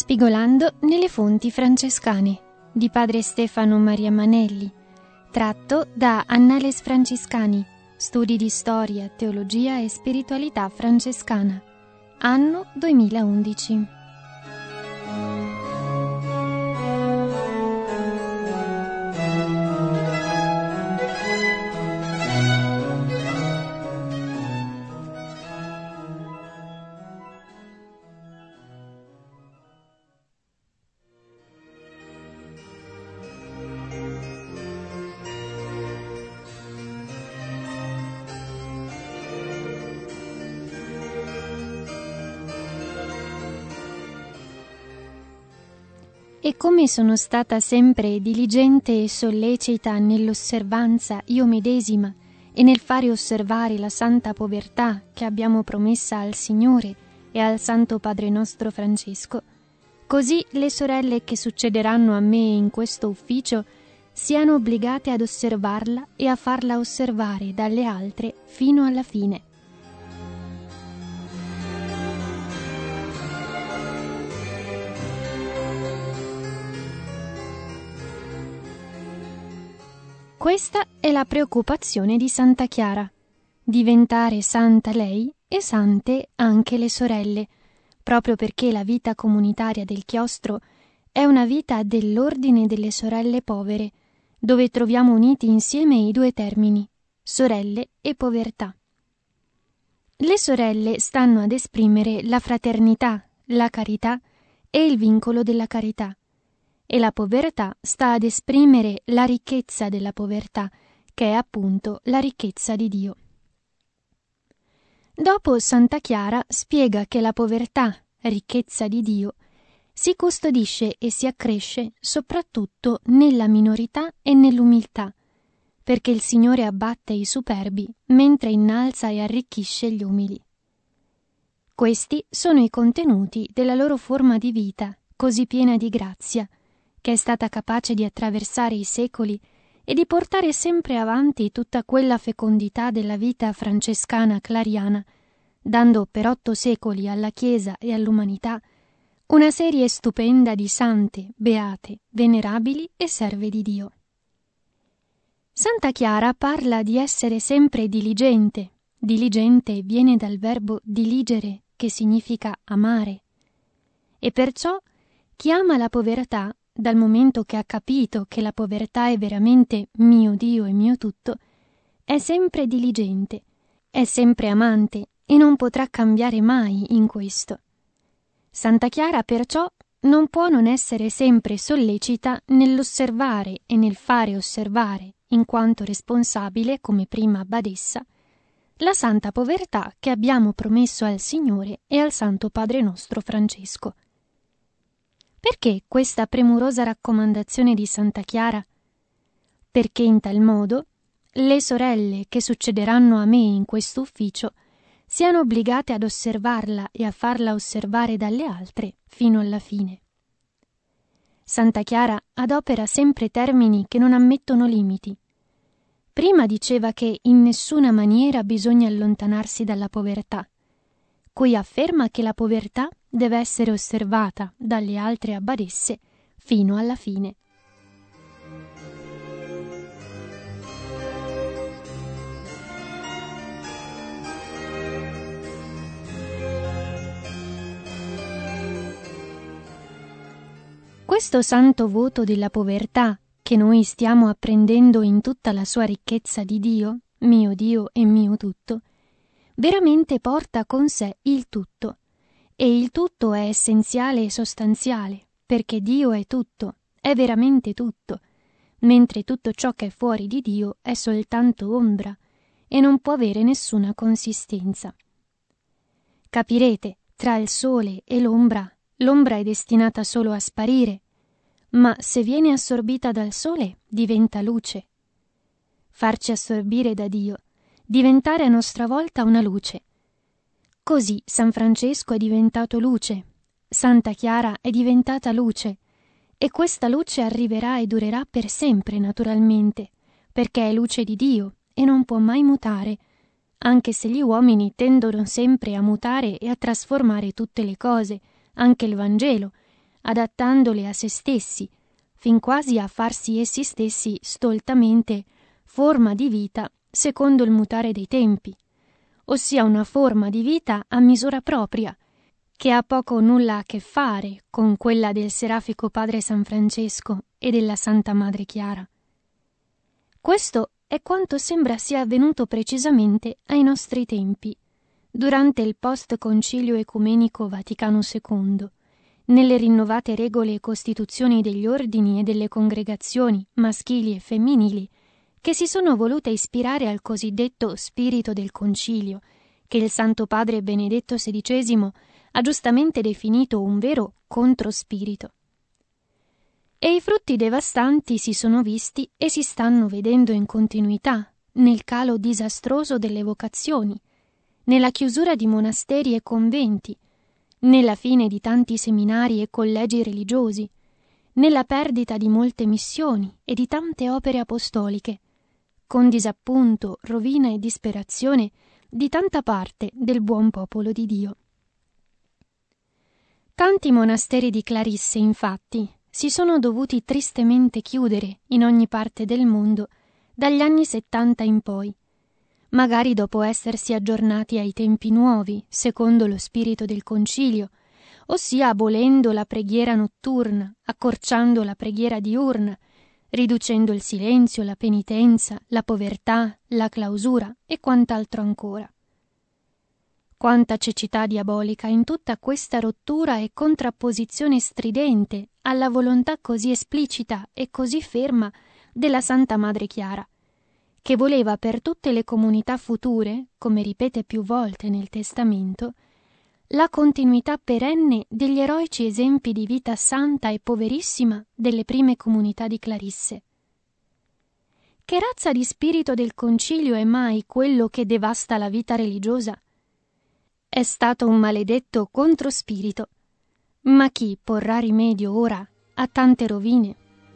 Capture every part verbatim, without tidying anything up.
Spigolando nelle fonti francescane di padre Stefano Maria Manelli, tratto da Annales Franciscani, studi di storia, teologia e spiritualità francescana, anno duemilaundici. E come sono stata sempre diligente e sollecita nell'osservanza io medesima e nel fare osservare la santa povertà che abbiamo promessa al Signore e al Santo Padre nostro Francesco, così le sorelle che succederanno a me in questo ufficio siano obbligate ad osservarla e a farla osservare dalle altre fino alla fine. Questa è la preoccupazione di Santa Chiara, diventare santa lei e sante anche le sorelle, proprio perché la vita comunitaria del chiostro è una vita dell'ordine delle sorelle povere, dove troviamo uniti insieme i due termini, sorelle e povertà. Le sorelle stanno ad esprimere la fraternità, la carità e il vincolo della carità, e la povertà sta ad esprimere la ricchezza della povertà, che è appunto la ricchezza di Dio. Dopo Santa Chiara spiega che la povertà, ricchezza di Dio, si custodisce e si accresce soprattutto nella minorità e nell'umiltà, perché il Signore abbatte i superbi mentre innalza e arricchisce gli umili. Questi sono i contenuti della loro forma di vita, così piena di grazia, che è stata capace di attraversare i secoli e di portare sempre avanti tutta quella fecondità della vita francescana clariana, dando per otto secoli alla Chiesa e all'umanità una serie stupenda di sante, beate, venerabili e serve di Dio. Santa Chiara parla di essere sempre diligente. Diligente viene dal verbo diligere, che significa amare. E perciò chi ama la povertà, dal momento che ha capito che la povertà è veramente mio Dio e mio tutto, è sempre diligente, è sempre amante e non potrà cambiare mai in questo. Santa Chiara perciò non può non essere sempre sollecita nell'osservare e nel fare osservare, in quanto responsabile, come prima badessa, la santa povertà che abbiamo promesso al Signore e al Santo Padre nostro Francesco. Perché questa premurosa raccomandazione di Santa Chiara? Perché in tal modo le sorelle che succederanno a me in questo ufficio siano obbligate ad osservarla e a farla osservare dalle altre fino alla fine. Santa Chiara adopera sempre termini che non ammettono limiti. Prima diceva che in nessuna maniera bisogna allontanarsi dalla povertà. Qui afferma che la povertà deve essere osservata dalle altre abbadesse fino alla fine. Questo santo voto della povertà, che noi stiamo apprendendo in tutta la sua ricchezza di Dio, mio Dio e mio tutto, veramente porta con sé il tutto. E il tutto è essenziale e sostanziale, perché Dio è tutto, è veramente tutto, mentre tutto ciò che è fuori di Dio è soltanto ombra e non può avere nessuna consistenza. Capirete, tra il sole e l'ombra, l'ombra è destinata solo a sparire, ma se viene assorbita dal sole diventa luce. Farci assorbire da Dio, diventare a nostra volta una luce. Così San Francesco è diventato luce, Santa Chiara è diventata luce, e questa luce arriverà e durerà per sempre naturalmente, perché è luce di Dio e non può mai mutare, anche se gli uomini tendono sempre a mutare e a trasformare tutte le cose, anche il Vangelo, adattandole a se stessi, fin quasi a farsi essi stessi stoltamente forma di vita secondo il mutare dei tempi, ossia una forma di vita a misura propria, che ha poco o nulla a che fare con quella del serafico padre San Francesco e della Santa Madre Chiara. Questo è quanto sembra sia avvenuto precisamente ai nostri tempi, durante il post-concilio ecumenico Vaticano secondo, nelle rinnovate regole e costituzioni degli ordini e delle congregazioni maschili e femminili, che si sono volute ispirare al cosiddetto spirito del concilio, che il Santo Padre Benedetto sedicesimo ha giustamente definito un vero controspirito. E i frutti devastanti si sono visti e si stanno vedendo in continuità nel calo disastroso delle vocazioni, nella chiusura di monasteri e conventi, nella fine di tanti seminari e collegi religiosi, nella perdita di molte missioni e di tante opere apostoliche, con disappunto, rovina e disperazione di tanta parte del buon popolo di Dio. Tanti monasteri di Clarisse, infatti, si sono dovuti tristemente chiudere in ogni parte del mondo dagli anni settanta in poi, magari dopo essersi aggiornati ai tempi nuovi, secondo lo spirito del concilio, ossia abolendo la preghiera notturna, accorciando la preghiera diurna, riducendo il silenzio, la penitenza, la povertà, la clausura e quant'altro ancora. Quanta cecità diabolica in tutta questa rottura e contrapposizione stridente alla volontà così esplicita e così ferma della Santa Madre Chiara, che voleva per tutte le comunità future, come ripete più volte nel Testamento, la continuità perenne degli eroici esempi di vita santa e poverissima delle prime comunità di Clarisse. Che razza di spirito del concilio è mai quello che devasta la vita religiosa? È stato un maledetto controspirito, ma chi porrà rimedio ora a tante rovine?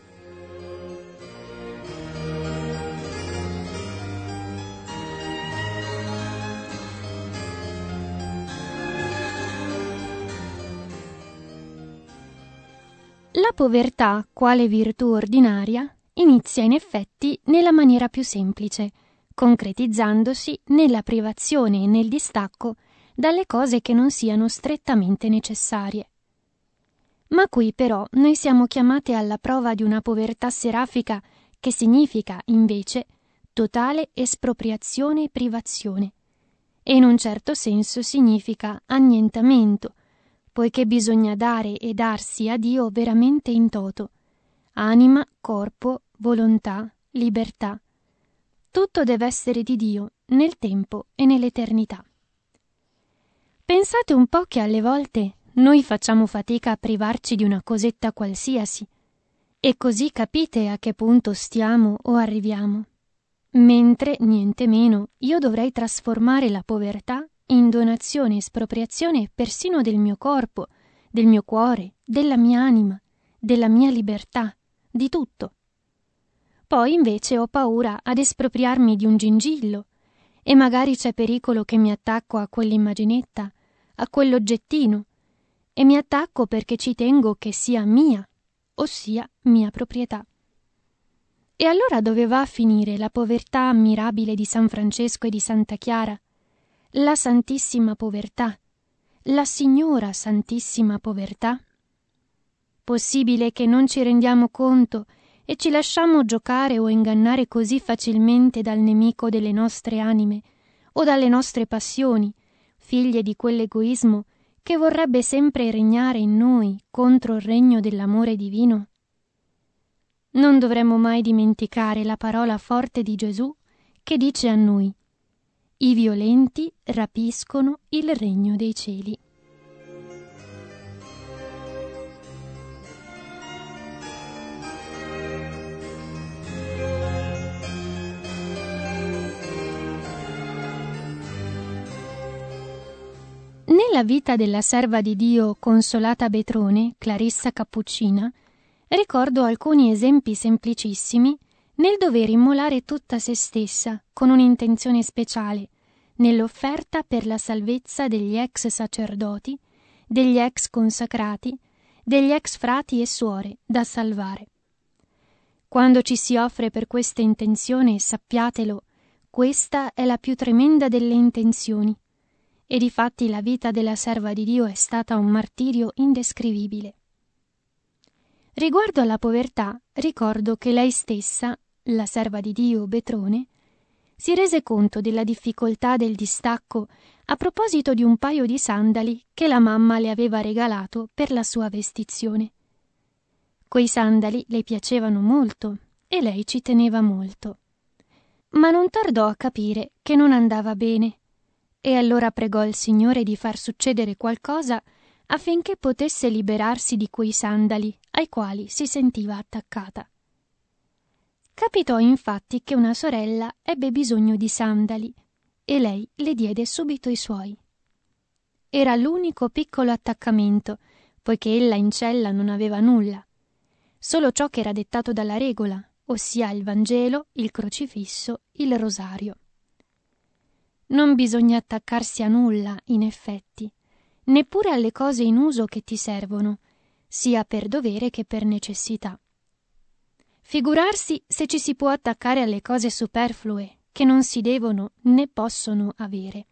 La povertà, quale virtù ordinaria, inizia in effetti nella maniera più semplice, concretizzandosi nella privazione e nel distacco dalle cose che non siano strettamente necessarie. Ma qui però noi siamo chiamate alla prova di una povertà serafica che significa, invece, totale espropriazione e privazione, e in un certo senso significa annientamento, poiché bisogna dare e darsi a Dio veramente in toto, anima, corpo, volontà, libertà. Tutto deve essere di Dio, nel tempo e nell'eternità. Pensate un po' che alle volte noi facciamo fatica a privarci di una cosetta qualsiasi, e così capite a che punto stiamo o arriviamo. Mentre, niente meno, io dovrei trasformare la povertà in donazione e espropriazione persino del mio corpo, del mio cuore, della mia anima, della mia libertà, di tutto. Poi invece ho paura ad espropriarmi di un gingillo, e magari c'è pericolo che mi attacco a quell'immaginetta, a quell'oggettino, e mi attacco perché ci tengo che sia mia, ossia mia proprietà. E allora dove va a finire la povertà ammirabile di San Francesco e di Santa Chiara? La Santissima Povertà, la Signora Santissima Povertà? Possibile che non ci rendiamo conto e ci lasciamo giocare o ingannare così facilmente dal nemico delle nostre anime o dalle nostre passioni, figlie di quell'egoismo che vorrebbe sempre regnare in noi contro il regno dell'amore divino? Non dovremmo mai dimenticare la parola forte di Gesù che dice a noi: i violenti rapiscono il regno dei cieli. Nella vita della serva di Dio Consolata Betrone, Clarissa Cappuccina, ricordo alcuni esempi semplicissimi nel dover immolare tutta se stessa con un'intenzione speciale nell'offerta per la salvezza degli ex sacerdoti, degli ex consacrati degli ex frati e suore da salvare. Quando ci si offre per questa intenzione, sappiatelo, questa è la più tremenda delle intenzioni, e difatti la vita della serva di Dio è stata un martirio indescrivibile. Riguardo alla povertà, ricordo che lei stessa, la serva di Dio Betrone, si rese conto della difficoltà del distacco a proposito di un paio di sandali che la mamma le aveva regalato per la sua vestizione. Quei sandali le piacevano molto e lei ci teneva molto. Ma non tardò a capire che non andava bene e allora pregò il Signore di far succedere qualcosa affinché potesse liberarsi di quei sandali ai quali si sentiva attaccata. Capitò infatti che una sorella ebbe bisogno di sandali e lei le diede subito i suoi. Era l'unico piccolo attaccamento, poiché ella in cella non aveva nulla, solo ciò che era dettato dalla regola, ossia il Vangelo, il crocifisso, il rosario. Non bisogna attaccarsi a nulla, in effetti, neppure alle cose in uso che ti servono, sia per dovere che per necessità. Figurarsi se ci si può attaccare alle cose superflue, che non si devono né possono avere.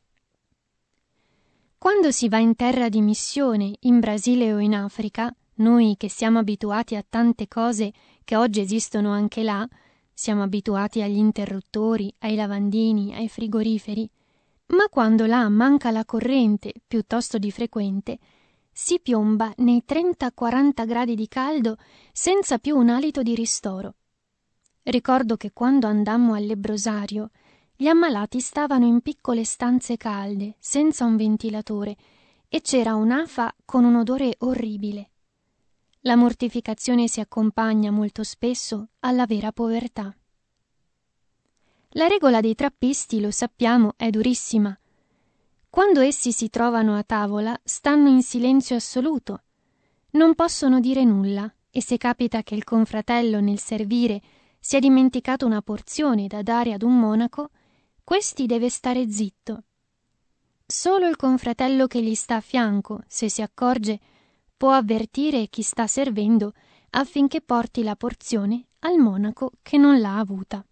Quando si va in terra di missione, in Brasile o in Africa, noi che siamo abituati a tante cose che oggi esistono anche là, siamo abituati agli interruttori, ai lavandini, ai frigoriferi, ma quando là manca la corrente, piuttosto di frequente, si piomba nei trenta quaranta gradi di caldo senza più un alito di ristoro. Ricordo che quando andammo al lebbrosario, gli ammalati stavano in piccole stanze calde, senza un ventilatore, e c'era un'afa con un odore orribile. La mortificazione si accompagna molto spesso alla vera povertà. La regola dei trappisti, lo sappiamo, è durissima. Quando essi si trovano a tavola, stanno in silenzio assoluto. Non possono dire nulla, e se capita che il confratello nel servire si è dimenticato una porzione da dare ad un monaco, questi deve stare zitto. Solo il confratello che gli sta a fianco, se si accorge, può avvertire chi sta servendo affinché porti la porzione al monaco che non l'ha avuta.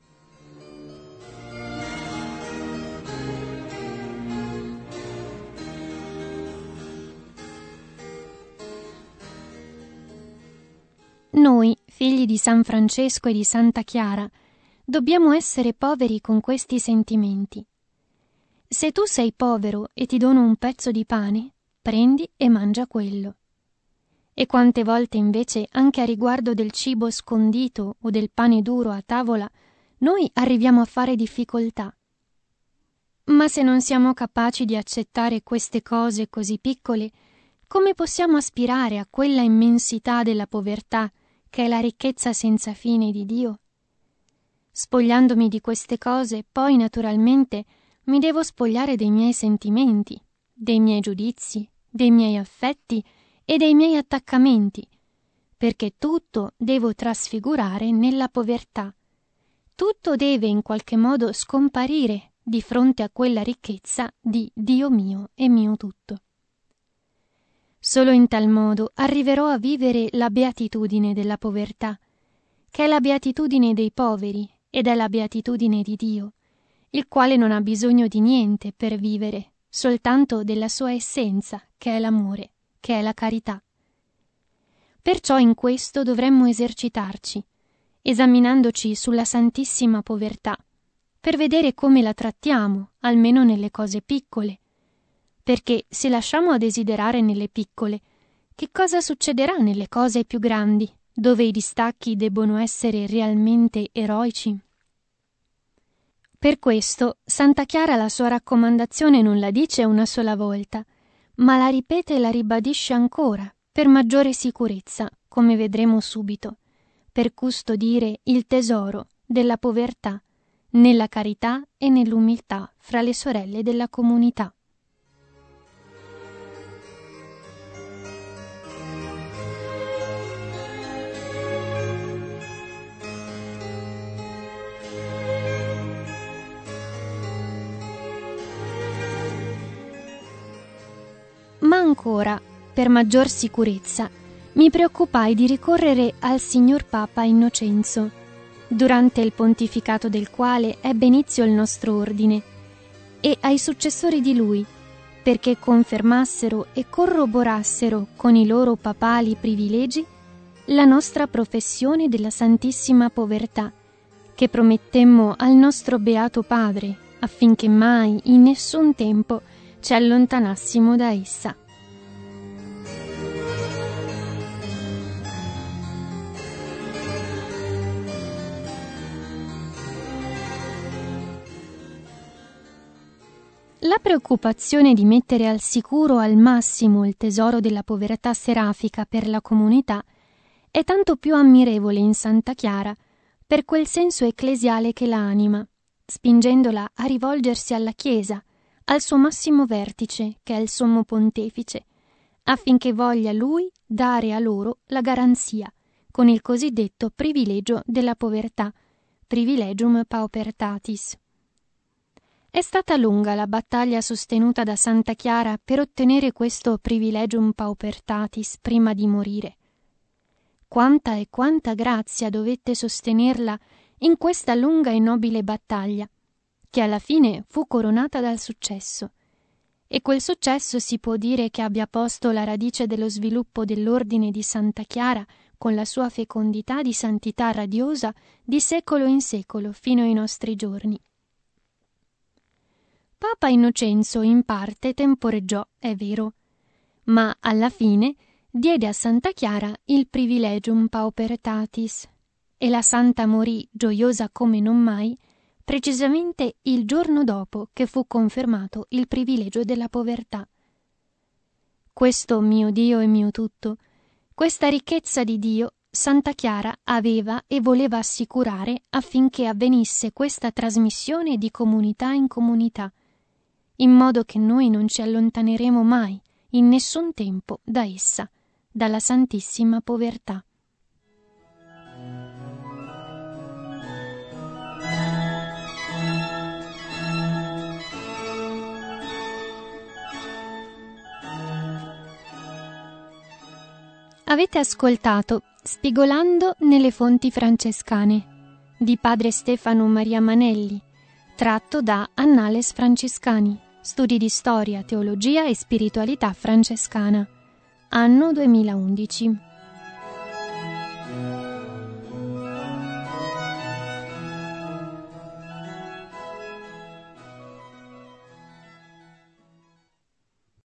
Noi, figli di San Francesco e di Santa Chiara, dobbiamo essere poveri con questi sentimenti. Se tu sei povero e ti dono un pezzo di pane, prendi e mangia quello. E quante volte invece, anche a riguardo del cibo scondito o del pane duro a tavola, noi arriviamo a fare difficoltà. Ma se non siamo capaci di accettare queste cose così piccole, come possiamo aspirare a quella immensità della povertà che è la ricchezza senza fine di Dio? Spogliandomi di queste cose, poi naturalmente mi devo spogliare dei miei sentimenti, dei miei giudizi, dei miei affetti e dei miei attaccamenti, perché tutto devo trasfigurare nella povertà. Tutto deve in qualche modo scomparire di fronte a quella ricchezza di Dio mio e mio tutto. Solo in tal modo arriverò a vivere la beatitudine della povertà, che è la beatitudine dei poveri ed è la beatitudine di Dio, il quale non ha bisogno di niente per vivere, soltanto della sua essenza, che è l'amore, che è la carità. Perciò in questo dovremmo esercitarci, esaminandoci sulla santissima povertà, per vedere come la trattiamo, almeno nelle cose piccole, perché se lasciamo a desiderare nelle piccole, che cosa succederà nelle cose più grandi, dove i distacchi debbono essere realmente eroici? Per questo Santa Chiara la sua raccomandazione non la dice una sola volta, ma la ripete e la ribadisce ancora, per maggiore sicurezza, come vedremo subito, per custodire il tesoro della povertà nella carità e nell'umiltà fra le sorelle della comunità. Ma ancora, per maggior sicurezza, mi preoccupai di ricorrere al signor Papa Innocenzo, durante il pontificato del quale ebbe inizio il nostro ordine, e ai successori di lui, perché confermassero e corroborassero con i loro papali privilegi la nostra professione della Santissima Povertà, che promettemmo al nostro Beato Padre, affinché mai, in nessun tempo, ci allontanassimo da essa. La preoccupazione di mettere al sicuro al massimo il tesoro della povertà serafica per la comunità è tanto più ammirevole in Santa Chiara per quel senso ecclesiale che la anima, spingendola a rivolgersi alla Chiesa, al suo massimo vertice, che è il Sommo Pontefice, affinché voglia lui dare a loro la garanzia, con il cosiddetto privilegio della povertà, privilegium paupertatis. È stata lunga la battaglia sostenuta da Santa Chiara per ottenere questo privilegium paupertatis prima di morire. Quanta e quanta grazia dovette sostenerla in questa lunga e nobile battaglia, che alla fine fu coronata dal successo. E quel successo si può dire che abbia posto la radice dello sviluppo dell'ordine di Santa Chiara con la sua fecondità di santità radiosa di secolo in secolo fino ai nostri giorni. Papa Innocenzo in parte temporeggiò, è vero, ma alla fine diede a Santa Chiara il privilegium paupertatis e la santa morì gioiosa come non mai, precisamente il giorno dopo che fu confermato il privilegio della povertà. Questo mio Dio e mio tutto, questa ricchezza di Dio, Santa Chiara aveva e voleva assicurare affinché avvenisse questa trasmissione di comunità in comunità, in modo che noi non ci allontaneremo mai, in nessun tempo, da essa, dalla Santissima Povertà. Avete ascoltato Spigolando nelle fonti francescane di padre Stefano Maria Manelli, tratto da Annales Franciscani, studi di storia, teologia e spiritualità francescana, anno duemilaundici.